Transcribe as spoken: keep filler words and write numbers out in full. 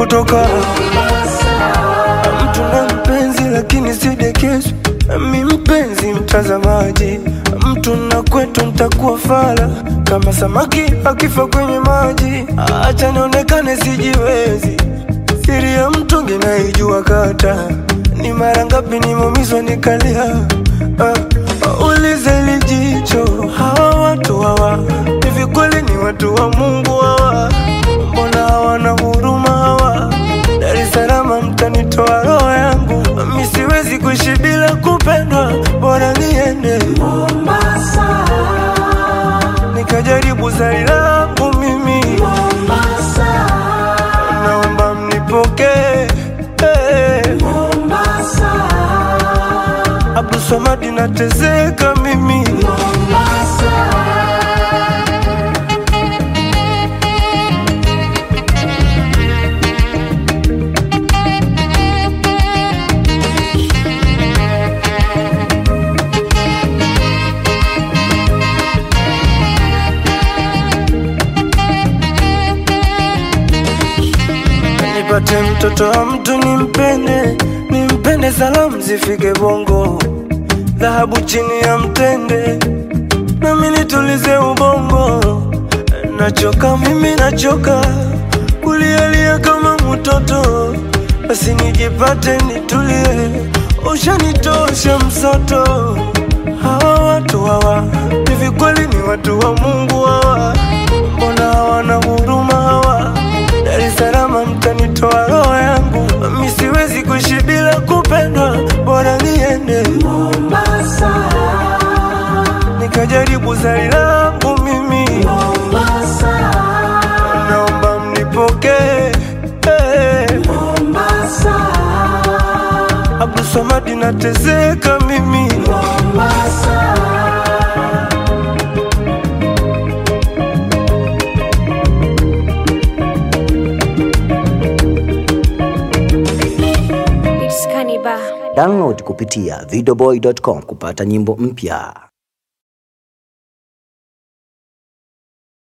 kutoka. Mtu na mpenzi lakini sidekesu, mi mpenzi mtazamaji. Mtu na kwetu nitakuwa fala kama samaki akifa kwenye maji. Acha nionekane sijiwezi, siri ya mtu ninaijua kata. Ni mara ngapi nimeumizwa nikalia. uh, Ulize lijicho, hawa watu hawa hivi kweli ni watu wa Mungu hawa? Mbona hawana huruma hawa? Dar es Salaam mtanitoa roho yangu, mi siwezi kuishi bila kupendwa, bora niende Mombasa nikajaribu zari langu mimi Mombasa. Naomba mnipokee hey. Mombasa, Abdul Samad nateseka mimi Mombasa. Nipate mtoto wa mtu nimpende, nimpende salamu zifike bongo. Dhahabu chini ya mtende, nami nitulize ubongo. Nachoka mimi nachoka, kulialia kama mtoto. Basi nijipate nitulie, ushanitosha msoto. Hawa watu hawa hivi kweli ni watu wa Mungu hawa? Mbona hawana huruma hawa? Dar es Salaam mtanitoa roho yangu, mi siwezi kuishi bila kupendwa, bora niende Mombasa nikajaribu zari langu mimi Mombasa. Naomba mnipokee hey. Mombasa, Abdul Samad nateseka mimi Mombasa. Download kupitia videoboy dot com kupata nyimbo mpya.